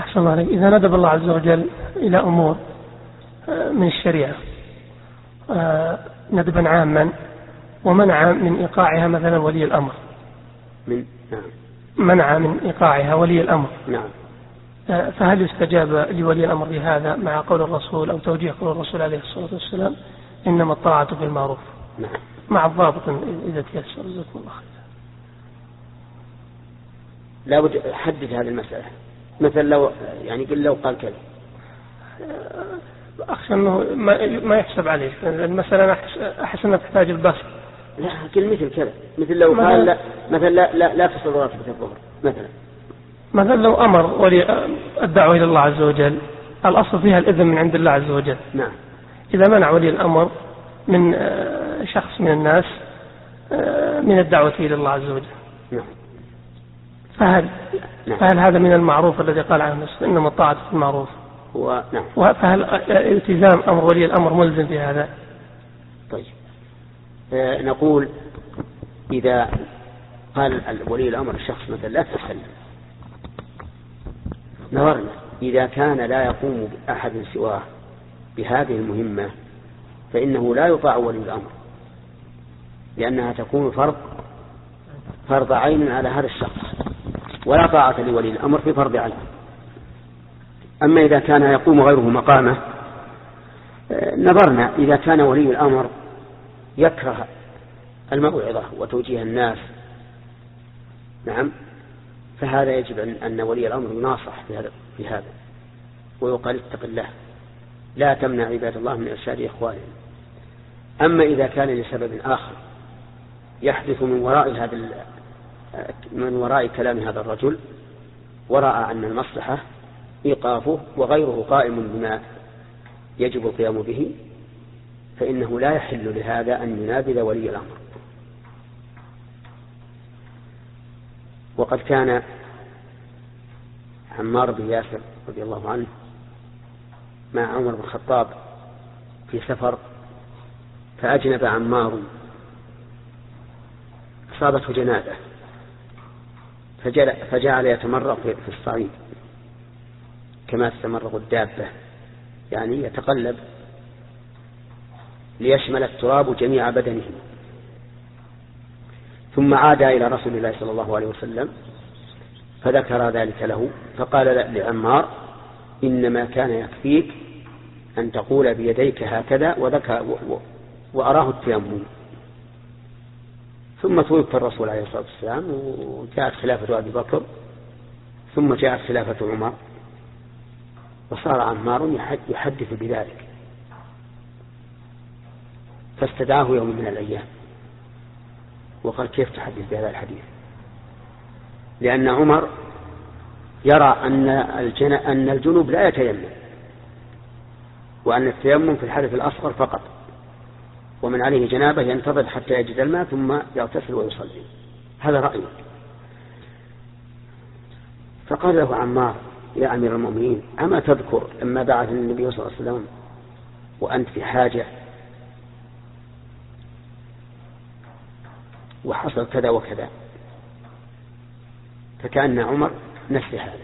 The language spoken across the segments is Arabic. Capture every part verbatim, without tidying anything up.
أحسن الله عليك. إذا ندب الله عز وجل إلى أمور من الشريعة ندبا عاما ومنع من إيقاعها مثلا ولي الأمر، من نعم. منع من إيقاعها ولي الأمر، نعم. فهل يستجاب لولي الأمر بهذا مع قول الرسول أو توجيه قول الرسول عليه الصلاة والسلام إنما الطاعة في المعروف؟ نعم. مع الضابط إذا تيسر. جزاكم الله خير. لا بد حدد هذه المسألة، مثل لو يعني قل لو قال كذا أخشى أنه ما يحسب عليه المسألة، أحس أنها تحتاج البسط. لا قل مثل كذا، مثل لو قال لا مثلا لا لا, لا تصل راتبة الظهر مثلا. مثلا لو أمر ولي الدعوة إلى الله عز وجل الأصل فيها الإذن من عند الله عز وجل. نعم. إذا منع ولي الأمر من شخص من الناس من الدعوة إلى الله عز وجل. نعم. فهل, نعم. فهل هذا من المعروف الذي قال عنه إنما الطاعة في المعروف؟ هو نعم. فهل التزام أمر ولي الأمر ملزم في هذا؟ طيب آه نقول إذا قال ولي الأمر الشخص مثلا لا تسلم، نظرنا إذا كان لا يقوم بأحد سواه بهذه المهمة فإنه لا يطاع ولي الأمر، لأنها تكون فرض فرض عين على هذا الشخص، ولا طاعة لولي الأمر في فرض عين. أما إذا كان يقوم غيره مقامه نظرنا إذا كان ولي الأمر يكره الموعظة وتوجيه الناس، نعم، فهذا يجب أن ولي الأمر يناصح في هذا في هذا ويقال اتق الله لا تمنع عباد الله من إرشاد إخوانهم. أما إذا كان لسبب آخر يحدث من وراء هذا من وراء كلام هذا الرجل ورأى أن المصلحة إيقافه وغيره قائم بما يجب القيام به فإنه لا يحل لهذا أن ينابذ ولي الأمر. وقد كان عمار بن ياسر رضي الله عنه مع عمر بن الخطاب في سفر فأجنب عمار أصابته جنابة فجعل يتمرغ في الصعيد كما تتمرغ الدابة، يعني يتقلب ليشمل التراب جميع بدنه. ثم عاد إلى رسول الله صلى الله عليه وسلم فذكر ذلك له فقال لعمار إنما كان يكفيك أن تقول بيديك هكذا وذكر وأراه التيمم. ثم توفي الرسول عليه الصلاة والسلام وجاءت خلافة أبي بكر ثم جاءت خلافة عمر وصار عمار يحدث بذلك فاستدعاه يوم من الأيام وقال كيف تحدث بهذا الحديث؟ لأن عمر يرى أن أن الجنوب لا يتيمم وأن التيمم في الحدث الأصغر فقط، ومن عليه جنابه ينتظر حتى يجد الماء ثم يغتسل ويصلي. هذا رأيه. فقال له عمار يا أمير المؤمنين أما تذكر لما بعث النبي صلى الله عليه وسلم وأنت في حاجة وحصل كذا وكذا؟ فكأن عمر نسي هذا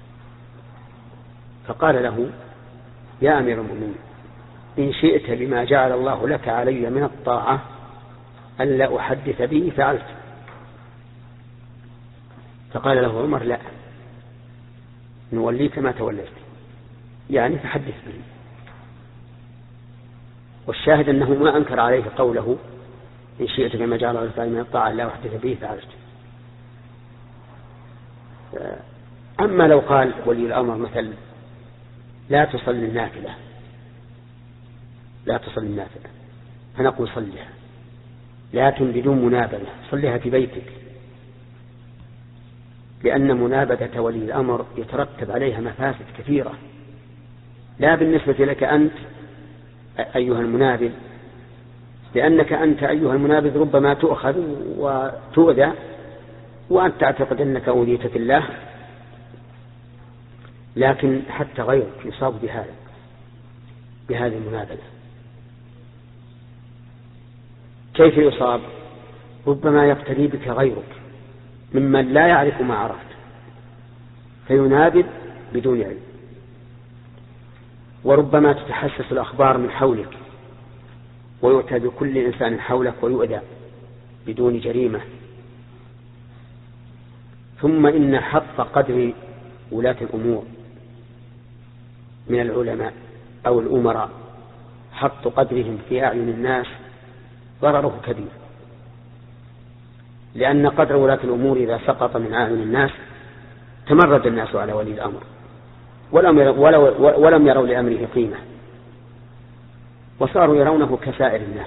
فقال له يا أمير المؤمنين إن شئت بما جعل الله لك علي من الطاعة ألا أحدث به فعلت. فقال له عمر لا نوليك ما توليت، يعني فحدث به. والشاهد أنه ما أنكر عليه قوله إن شئت بما جعل الله لك علي من الطاعة ألا أحدث به فعلت. أما لو قال ولي الأمر مثل لا تصلي النافلة لا تصلي النافلة فنقول صليها لكن بدون منابذة، صليها في بيتك، لأن منابذة ولي الأمر يترتب عليها مفاسد كثيرة لا بالنسبة لك أنت أيها المنابذ، لأنك أنت أيها المنابذ ربما تؤخذ وتؤذى وأنت تعتقد أنك أوذيت في الله، لكن حتى غيرك يصاب بهذا بهذه المنابذة. كيف يصاب؟ ربما يقتدي بك غيرك ممن لا يعرف ما عرفت فينابذ بدون علم. وربما تتحسس الأخبار من حولك ويؤتى بكل إنسان حولك ويؤذى بدون جريمة. ثم إن حط قدر ولاة الأمور من العلماء أو الأمراء، حط قدرهم في أعين الناس ضرره كبير، لأن قدر ولاة الأمور إذا سقط من أعين الناس تمرد الناس على ولي الأمر ولم يروا, ولم يروا لأمره قيمة، وصاروا يرونه كسائر الناس.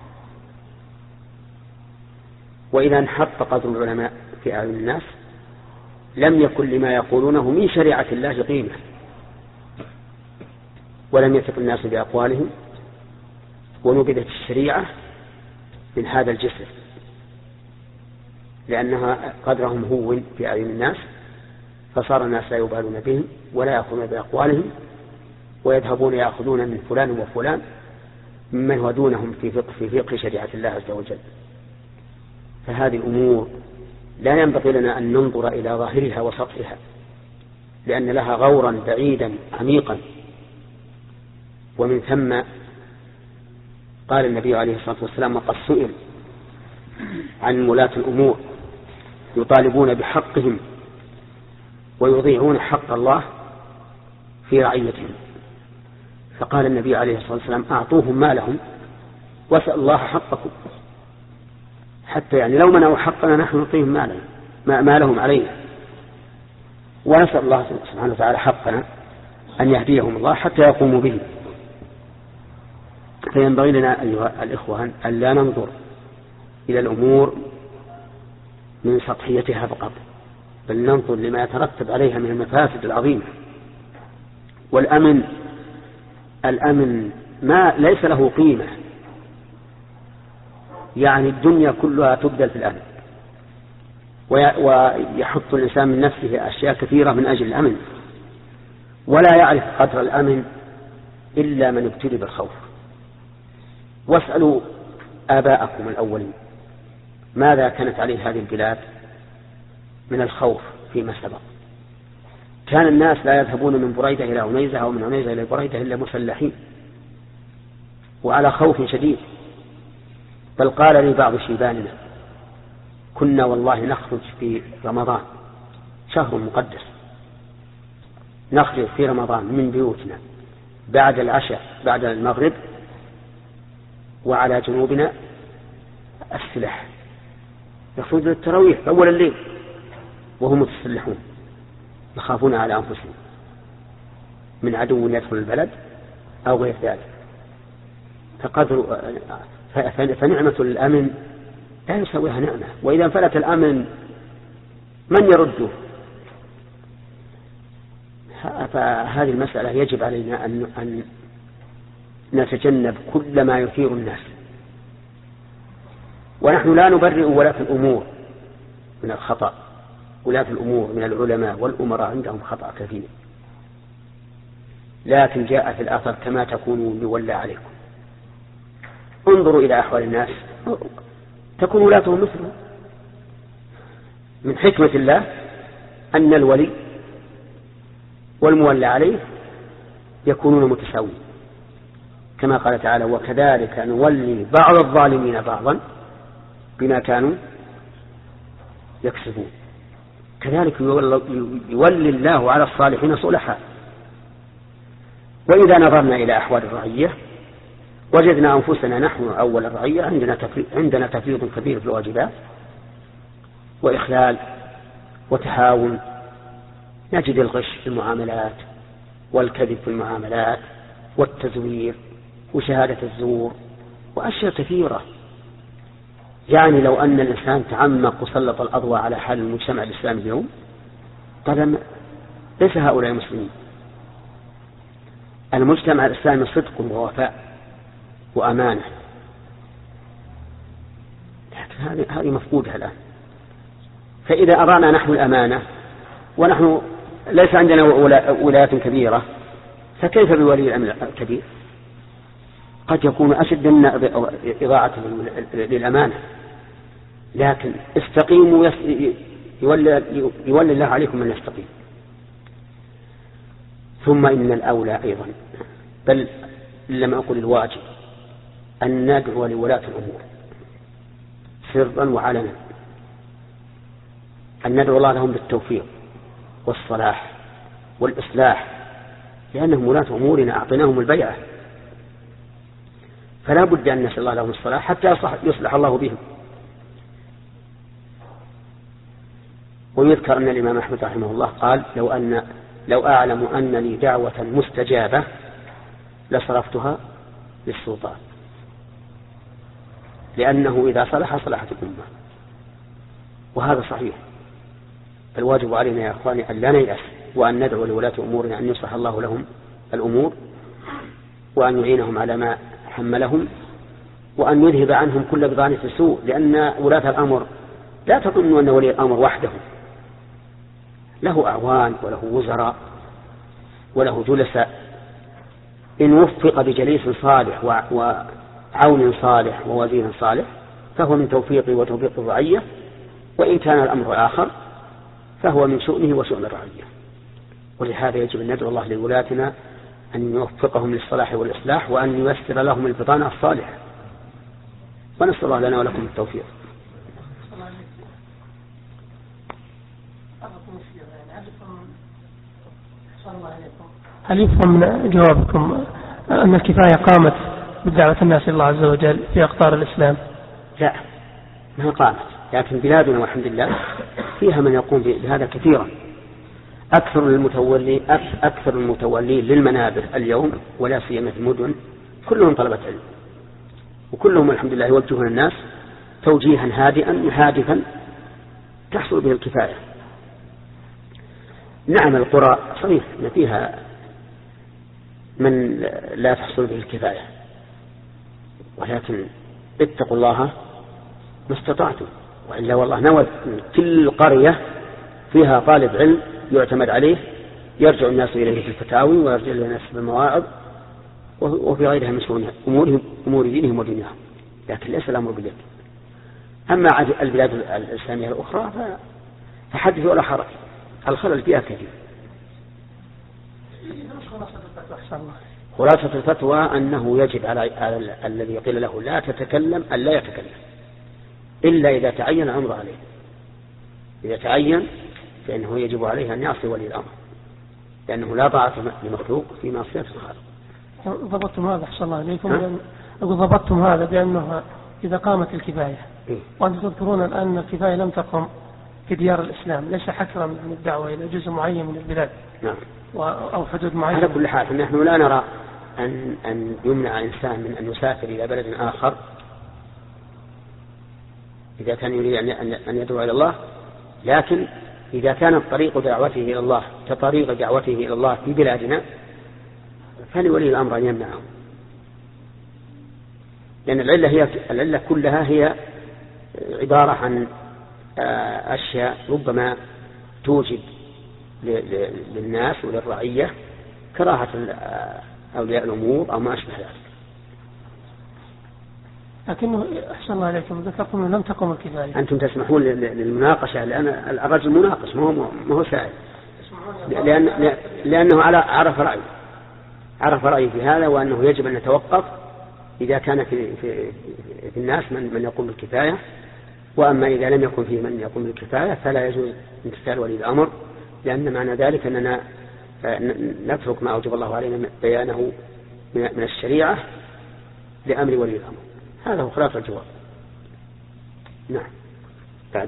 وإذا انحط قدر العلماء في أعين الناس لم يكن لما يقولونه من شريعة الله قيمة، ولم يثق الناس بأقوالهم، ونبذت الشريعة من هذا الجسر، لأنها قدرهم هون في أعين الناس، فصار الناس لا يبالون بهم ولا يأخذون بأقوالهم، ويذهبون يأخذون من فلان وفلان ممن هو دونهم في فقه, في فقه شريعة الله عز وجل. فهذه الأمور لا ينبغي لنا أن ننظر إلى ظاهرها وسطحها، لأن لها غورا بعيدا عميقا. ومن ثم قال النبي عليه الصلاة والسلام وقد سئل عن ولاة الأمور يطالبون بحقهم ويضيعون حق الله في رعيتهم، فقال النبي عليه الصلاة والسلام أعطوهم مالهم واسأل الله حقكم، حتى يعني لو منعوا حقنا نحن نعطيهم مالهم ما لهم علينا، ونسأل الله سبحانه وتعالى حقنا أن يهديهم الله حتى يقوموا به. فينبغي لنا أيها الإخوة أن لا ننظر إلى الأمور من سطحيتها فقط، بل ننظر لما يترتب عليها من المفاسد العظيمة. والأمن الأمن ما ليس له قيمة، يعني الدنيا كلها تبدل في الأمن، ويحط الإنسان من نفسه أشياء كثيرة من أجل الأمن، ولا يعرف قدر الأمن إلا من ابتلي بالخوف. واسألوا آباءكم الأولين ماذا كانت عليه هذه البلاد من الخوف فيما سبق. كان الناس لا يذهبون من بريدة إلى عنيزة أو من عنيزة إلى بريدة إلا مسلحين وعلى خوف شديد. بل قال لي بعض شيباننا كنا والله نخرج في رمضان شهر مقدس، نخرج في رمضان من بيوتنا بعد العشاء بعد المغرب، وعلى جنوبنا السلاح، يخرج للتراويح أول الليل وهم متسلحون يخافون على أنفسهم من عدو يدخل البلد أو غير ذلك. فقدر فنعمة الأمن لا يسويها نعمة، وإذا انفلت الأمن من يرده؟ فهذه المسألة يجب علينا أن نتجنب كل ما يثير الناس. ونحن لا نبرئ ولاة الأمور من الخطأ، ولاة الأمور من العلماء والأمراء عندهم خطأ كثير، لكن جاء في الآثر كما تكونوا يولى عليكم. انظروا إلى أحوال الناس تكون ولاتهم مثلهم. من حكمة الله أن الولي والمولى عليه يكونون متساوين، كما قال تعالى وكذلك نولي بعض الظالمين بعضا بما كانوا يكسبون. كذلك يولي الله على الصالحين صلحا. وإذا نظرنا إلى أحوال الرعية وجدنا أنفسنا نحن أول الرعية عندنا عندنا تفريط كبير في الواجبات وإخلال وتهاون. نجد الغش في المعاملات والكذب في المعاملات والتزوير وشهادة الزور وأشياء كثيرة. يعني لو أن الإنسان تعمق وسلط الأضواء على حال المجتمع الإسلامي اليوم قال ليس هؤلاء مسلمين. المجتمع الإسلامي صدق ووفاء وأمانة، لكن هذه مفقودة الآن. فإذا أرانا نحن الأمانة ونحن ليس عندنا ولايات كبيرة، فكيف بولي الأمر الكبير؟ قد يكون أشد منا إضاعة للأمانة. لكن استقيموا يولي الله عليكم من يستقيم. ثم إن الأولى أيضا، بل لم أقل الواجب، أن ندعو لولاة الأمور سرا وعلنا، أن ندعو الله لهم بالتوفيق والصلاح والإصلاح، لأنهم ولاة أمورنا أعطيناهم البيعة، فلا بد أن نسأل الله لهم الصلاح حتى يصلح الله بهم. ويذكر أن الإمام أحمد رحمه الله قال: لو أن لو أعلم أن لي دعوة مستجابة لصرفتها للسلطان، لأنه إذا صلح صلحت الأمة. وهذا صحيح. الواجب علينا يا أخواني أن لا نيأس، وأن ندعو لولاة أمورنا أن يصلح الله لهم الأمور، وأن يعينهم على ما حملهم، وأن يذهب عنهم كل بضانة سوء، لأن ولاة الأمر لا تظنوا أن ولي الأمر وحده، له أعوان وله وزراء وله جلساء. إن وفق بجليس صالح وعون صالح ووزير صالح فهو من توفيقه وتوفيق الرعية، وإن كان الأمر آخر فهو من شؤنه وشؤن الرعية. ولهذا يجب أن ندعو الله لولاتنا أن يوفقهم للصلاح والإصلاح، وأن ييسر لهم البطانة الصالحة، ونسأل الله لنا ولكم التوفيق. هل يفهم من جوابكم أن الكفاية قامت بدعوة الناس الله عز وجل في أقطار الإسلام؟ لا، ما قامت، لكن بلادنا والحمد لله فيها من يقوم بهذا كثيرا. أكثر المتولي أكثر المتولين للمنابر اليوم ولا سيما في المدن كلهم طلبة علم، وكلهم الحمد لله يوجهون الناس توجيها هادئا هادفا تحصل به الكفاية. نعم القرى صحيح أن فيها من لا تحصل به الكفاية، ولكن اتقوا الله ما استطعتم، وإلا والله نود كل قرية فيها طالب علم يعتمد عليه يرجع الناس إليه في الفتاوي ويرجع الناس بالمواعظ وفي غيرها من شؤون أمورهم أمور دينهم ودنياهم، لكن ليس الأمر باليد. أما البلاد الإسلامية الأخرى فحدث ولا حرج، الخلل فيها كثير. خلاصة الفتوى أنه يجب على الذي قيل له لا تتكلم أن لا يتكلم إلا إذا تعين الأمر عليه. إذا تعين فإنه يجب عليه أن يعصي ولي الأمر، لأنه لا طاعة لمخلوق في معصية الخالق. ضبطتم هذا أحسن الله عليكم. أقول ضبطتم هذا بأنه إذا قامت الكفاية، وأنتم تذكرون الآن الكفاية لم تقم في ديار الإسلام، ليس حكرا من الدعوة إلى جزء معين من البلاد نعم. أو حدود معينة. على كل حال نحن لا نرى أن, أن يمنع إنسان من أن يسافر إلى بلد آخر إذا كان يريد أن يدعو إلى الله، لكن إذا كانت طريق دعوته إلى الله كطريق دعوته إلى الله في بلادنا فلولي الأمر أن يمنعه، لأن العلة, هي العلة كلها هي عبارة عن أشياء ربما توجد للناس وللرعية كراهة أولياء الأمور أو ما أشبه ذلك. لكنه أحسن الله عليكم ذكرتم لم تقم الكفاية. أنتم تسمحون للمناقشة، لأن الرجل مناقش ما هو ما هو سائل، لأن لأنه على عرف رأي عرف رأي في هذا، وأنه يجب أن نتوقف إذا كان في في, في الناس من من يقوم بالكفاية، وأما إذا لم يكن فيه من يقوم بالكفاية فلا يجوز امتثال ولي الأمر، لأن معنى ذلك أننا نترك ما أوجب الله علينا بيانه من الشريعة لأمر ولي الأمر. هذا هو خلاصة الجواب. نعم.